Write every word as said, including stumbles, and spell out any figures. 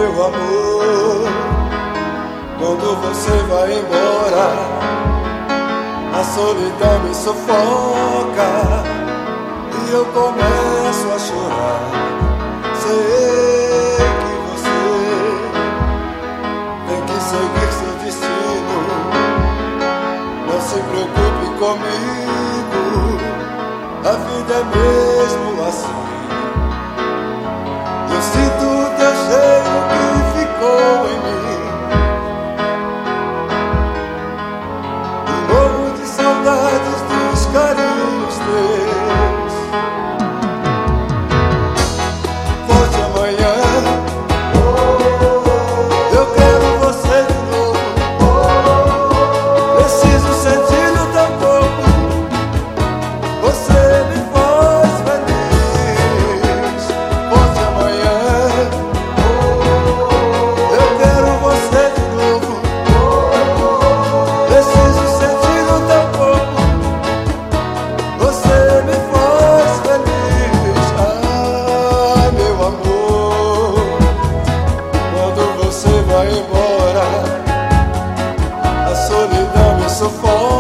meu amor, quando você vai embora, a solidão me sufoca e eu começo a chorar. Sei que você tem que seguir seu destino, não se preocupe comigo, a vida é mesmo assim. Eu sinto o teu cheiro que ficou em mim, e morro de saudades dos carinhos teus. Volte amanhã, eu quero você de novo. Preciso sentir no teu corpo, você me faz feliz. Volte amanhã, eu quero você de novo. Preciso sentir no teu corpo, você me faz feliz. Ah, meu amor, quando você vai embora, a solidão me sufoca